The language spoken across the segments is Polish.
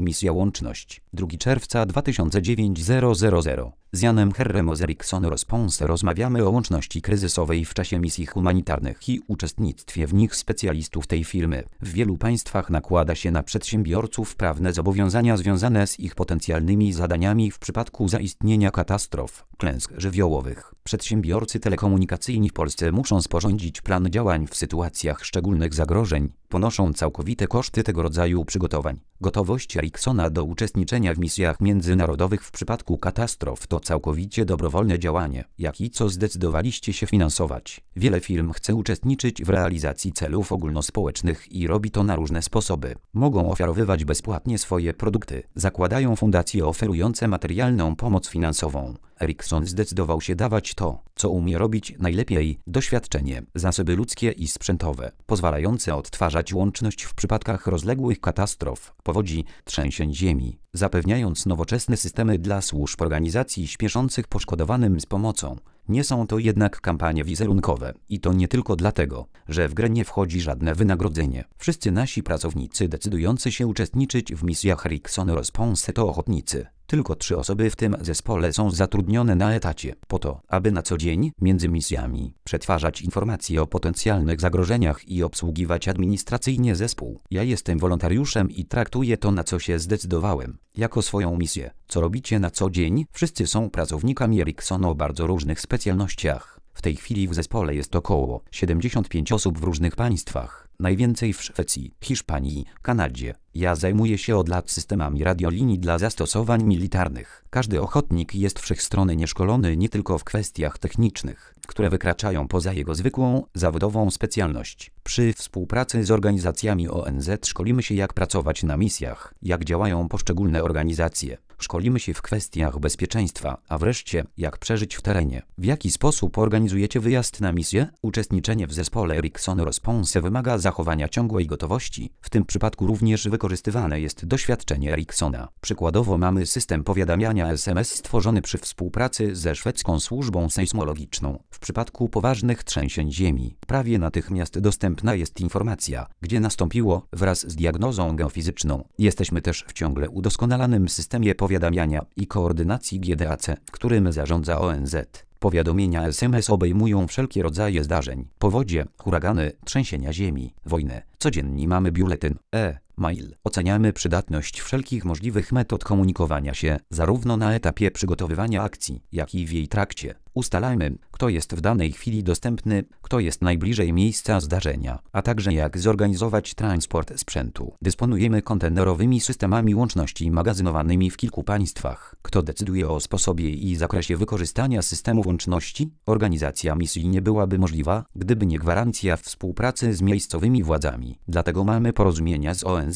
Misja Łączność. 2 czerwca 2009 000. Z Janem Herrem z Ericsson Response rozmawiamy o łączności kryzysowej w czasie misji humanitarnych i uczestnictwie w nich specjalistów tej firmy. W wielu państwach nakłada się na przedsiębiorców prawne zobowiązania związane z ich potencjalnymi zadaniami w przypadku zaistnienia katastrof, klęsk żywiołowych. Przedsiębiorcy telekomunikacyjni w Polsce muszą sporządzić plan działań w sytuacjach szczególnych zagrożeń, ponoszą całkowite koszty tego rodzaju przygotowań. Gotowość Ericssona do uczestniczenia w misjach międzynarodowych w przypadku katastrof to całkowicie dobrowolne działanie, jak i co zdecydowaliście się finansować. Wiele firm chce uczestniczyć w realizacji celów ogólnospołecznych i robi to na różne sposoby. Mogą ofiarowywać bezpłatnie swoje produkty, zakładają fundacje oferujące materialną pomoc finansową. Ericsson zdecydował się dawać to, co umie robić najlepiej: doświadczenie, zasoby ludzkie i sprzętowe, pozwalające odtwarzać łączność w przypadkach rozległych katastrof, powodzi, trzęsień ziemi, zapewniając nowoczesne systemy dla służb organizacji śpieszących poszkodowanym z pomocą. Nie są to jednak kampanie wizerunkowe i to nie tylko dlatego, że w grę nie wchodzi żadne wynagrodzenie. Wszyscy nasi pracownicy decydujący się uczestniczyć w misjach Ericsson Response to ochotnicy. Tylko 3 osoby w tym zespole są zatrudnione na etacie, po to, aby na co dzień, między misjami, przetwarzać informacje o potencjalnych zagrożeniach i obsługiwać administracyjnie zespół. Ja jestem wolontariuszem i traktuję to, na co się zdecydowałem, jako swoją misję. Co robicie na co dzień? Wszyscy są pracownikami Ericsson o bardzo różnych specjalnościach. W tej chwili w zespole jest około 75 osób w różnych państwach. Najwięcej w Szwecji, Hiszpanii, Kanadzie. Ja zajmuję się od lat systemami radiolinii dla zastosowań militarnych. Każdy ochotnik jest wszechstronnie szkolony nie tylko w kwestiach technicznych, które wykraczają poza jego zwykłą, zawodową specjalność. Przy współpracy z organizacjami ONZ szkolimy się, jak pracować na misjach, jak działają poszczególne organizacje. Szkolimy się w kwestiach bezpieczeństwa, a wreszcie, jak przeżyć w terenie. W jaki sposób organizujecie wyjazd na misję? Uczestniczenie w zespole Ericsson Response wymaga zachowania ciągłej gotowości. W tym przypadku również wykorzystywane jest doświadczenie Ericssona. Przykładowo mamy system powiadamiania SMS stworzony przy współpracy ze szwedzką służbą sejsmologiczną. W przypadku poważnych trzęsień ziemi prawie natychmiast dostępna jest informacja, gdzie nastąpiło, wraz z diagnozą geofizyczną. Jesteśmy też w ciągle udoskonalanym systemie powiadamiania i koordynacji GDAC, którym zarządza ONZ. Powiadomienia SMS obejmują wszelkie rodzaje zdarzeń: powodzie, huragany, trzęsienia ziemi, wojnę. Codziennie mamy biuletyn mail. Oceniamy przydatność wszelkich możliwych metod komunikowania się, zarówno na etapie przygotowywania akcji, jak i w jej trakcie. Ustalamy, kto jest w danej chwili dostępny, kto jest najbliżej miejsca zdarzenia, a także jak zorganizować transport sprzętu. Dysponujemy kontenerowymi systemami łączności magazynowanymi w kilku państwach. Kto decyduje o sposobie i zakresie wykorzystania systemu łączności? Organizacja misji nie byłaby możliwa, gdyby nie gwarancja współpracy z miejscowymi władzami. Dlatego mamy porozumienia z ONZ,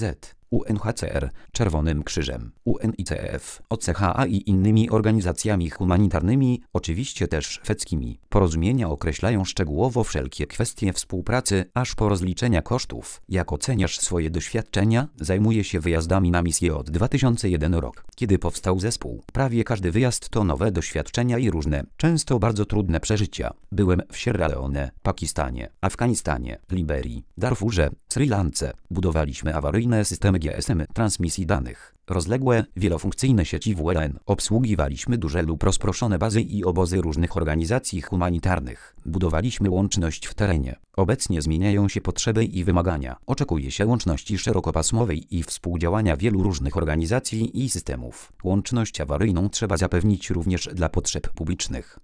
UNHCR, Czerwonym Krzyżem, UNICEF, OCHA i innymi organizacjami humanitarnymi, oczywiście też szwedzkimi. Porozumienia określają szczegółowo wszelkie kwestie współpracy, aż po rozliczenia kosztów. Jak oceniasz swoje doświadczenia? Zajmuję się wyjazdami na misję od 2001 rok, kiedy powstał zespół. Prawie każdy wyjazd to nowe doświadczenia i różne, często bardzo trudne przeżycia. Byłem w Sierra Leone, Pakistanie, Afganistanie, Liberii, Darfurze, Sri Lance. Budowaliśmy awaryjne systemy GSM transmisji danych. Rozległe, wielofunkcyjne sieci WLAN. Obsługiwaliśmy duże lub rozproszone bazy i obozy różnych organizacji humanitarnych. Budowaliśmy łączność w terenie. Obecnie zmieniają się potrzeby i wymagania. Oczekuje się łączności szerokopasmowej i współdziałania wielu różnych organizacji i systemów. Łączność awaryjną trzeba zapewnić również dla potrzeb publicznych.